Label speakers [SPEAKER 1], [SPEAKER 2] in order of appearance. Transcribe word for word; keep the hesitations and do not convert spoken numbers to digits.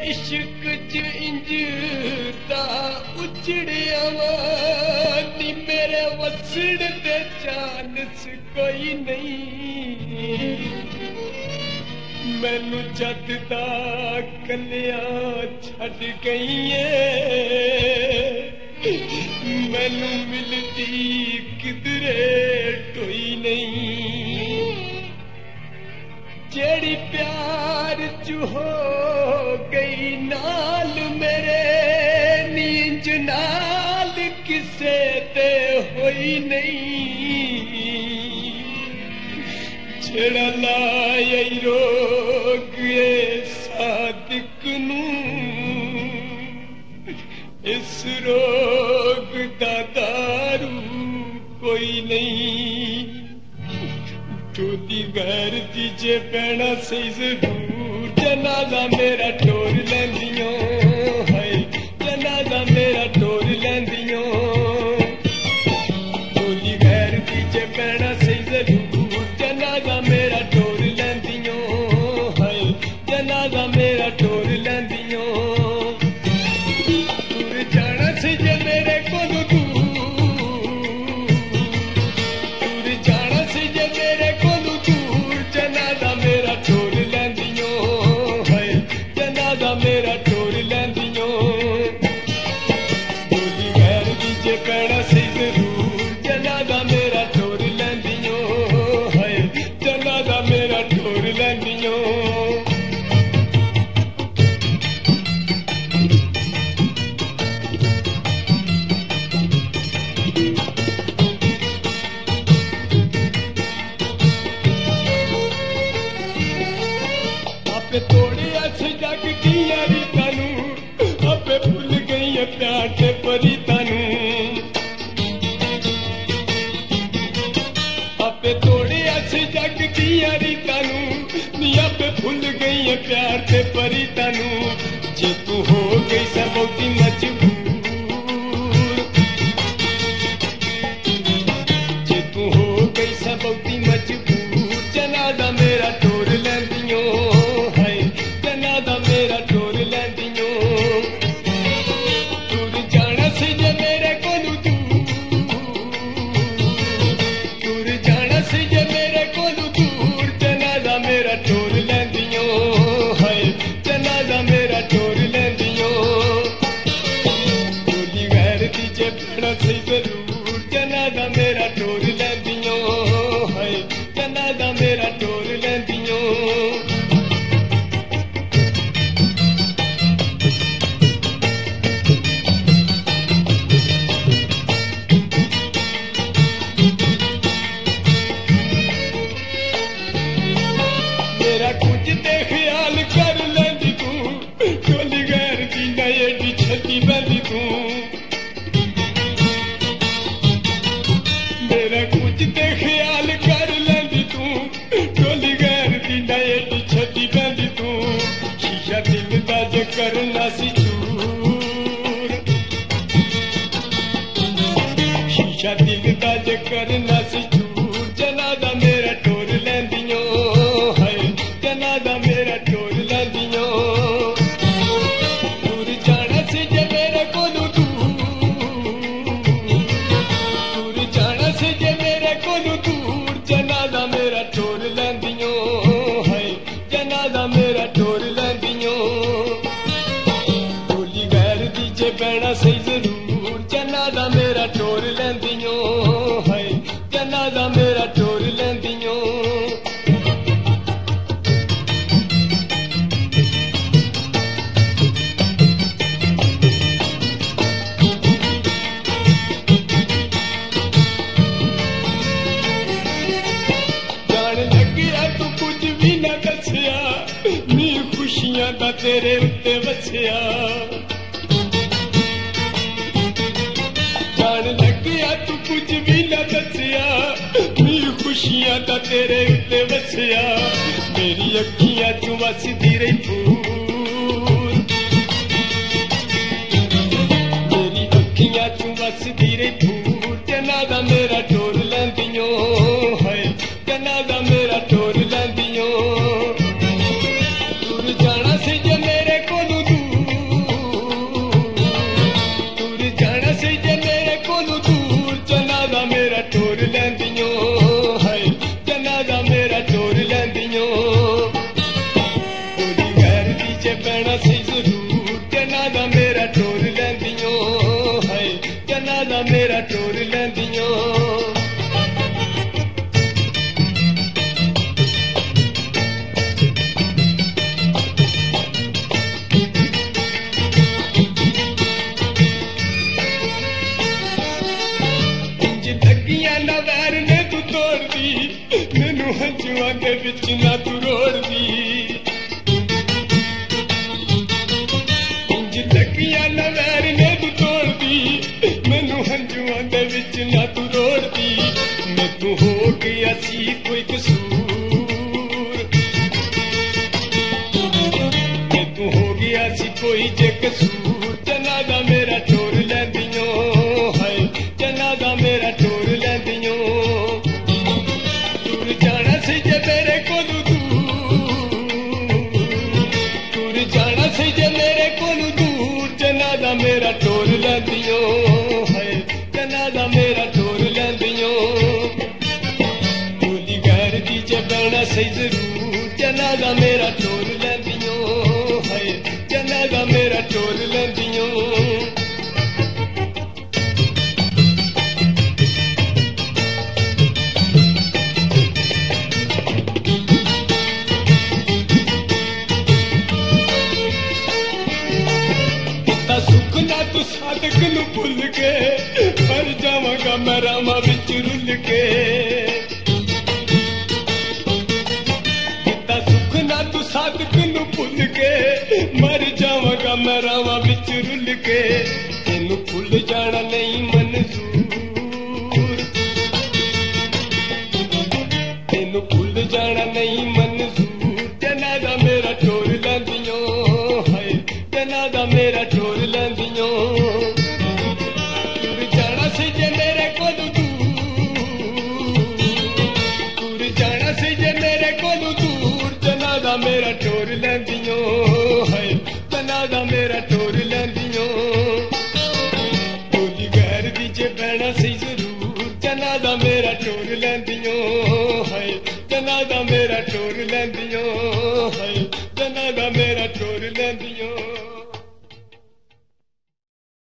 [SPEAKER 1] इश्क च इंज दा उजड़िया वा नी मेरे वसड़ दे चांस कोई नहीं मैनू जद दा कलिया छड़ गई है मैनू मिलती किधरे टोई नहीं जेड़ी प्यार च हो गई नाल मेरे नींज नाल किसे ते होई नहीं जेड़ा लाया रोग सादिक नू इस रोग दा दारू कोई नहीं टोली गैर दीजे पैना सही जरूर जनाजा मेरा टोर लैंदियों है जनाजा मेरा टोर लैंदियों टोली गैर दीजे पैना सही जरूर जनाजा मेरा टोर लैंदियों है जनाजा मेरा टोर लैंदियों दूर जाना सी जे मेरे कोल तोड़े अच्छे जग दिया रीता नू आपे भूल गई है प्यार ते परीता नू आपे तोड़े अच्छे जग दिया रीता नू नी आपे भूल गई है प्यार ते परीता नू जे तू हो गई सब बहुती मजबूर जे तू हो गई सब बहुती मजबूर जनाजा मेरा टोर लैंदियों मेरा टोर लैंदियों दूर जाना सी जे मेरे कोलू दूर जाना सी जे मेरे कोलू दूर जनाजा मेरा टोर लैंदियों है जनाजा मेरा टोर लैंदियों टोली गैर दीजे पैना सही जरूर जनाजा मेरा टोर लैंदियों है जनाजा मेरा टोर लैंदियों मेरा कुछ ते ख्याल कर लेंदी तू टोली गैर दी ना एडी छती बंदी तू मेरा कुछ ते ख्याल कर लेंदी तू टोली गैर दी ना एडी छती बंदी तू शीशा दिल दा जे करना सी चूर शीशा दिल दा जे करना सी चूर जनाजा मेरा टोर लैंदियों जनाजा मेरा टोर लैंदियों दूर जाना सी जे मेरे कोलू दूर जाना सी जे मेरे कोलू दूर जनाजा मेरा टोर लैंदियों है जनाजा मेरा टोर लैंदियों टोली गैर दीजे पैना सही जरूर जनाजा मेरा टोर लैंदियों है जनाजा मेरा टोर लैंदियों नी खुशियां दा तेरे उत्ते वसिया जान लगिया तू कुछ भी ना दसिया नी खुशियां दा तेरे उत्ते वसिया मेरी अखियां चू वसदी रही फूल मेरी अखियां चू वसदी रही फूल जनाजा मेरा टोर लैंदियों है जनाजा मेरा टोर लैंदियों दूर जाना सी जे मेरे कोलू पैना सी जरूर जनाजा मेरा टोर लैंदियों है जनाजा मेरा टोर लैंदियों नवैर ने तू तोड़ दी मैनू हंजुआं दे विच ना तू रोड़ दी इंज लगियां नवैर ने तू तोड़ दी मैनू हंजुआं दे विच ना तू रोड़ दी मैं तू हो गया सी कोई कसूर मैं तू हो गया सी कोई जे कसूर जनाजा मेरा टोर लैंदियों है जनाजा मेरा टोर दूर जाना सी जे मेरे कोलू दूर दूर जाना सी जे मेरे कोलू दूर जनाजा मेरा टोर लैंदियों है जनाजा मेरा टोर लैंदियों बोली गैर दी जे बहना सही जरूर जनाजा मेरा टोर लैंदियों है जनाजा मेरा टोर लैंदियों सुखना तू सादक नू भुल के मर जावांगा मैं रामा विच रुल के किता सुखना तू सादक नू भुल के मर जावांगा मैं रामा विच रुल के तेनू भुल जाना नहीं मंजूर तेनू भुल जाना नहीं मंजूर जनाजा मेरा टोर लैंदियों है जनाजा मेरा टोर लैंदियों दूर जाना सी जे मेरे कोलू दूर दूर जाना सी जे मेरे कोलू दूर जनाजा मेरा टोर लैंदियों है जनाजा मेरा टोर लैंदियों बोली गैर दी जे बहना सी जरूर जनाजा मेरा टोर लैंदियों है जनाजा मेरा टोर लैंदियों है जनाजा मेरा टोर लैंदियों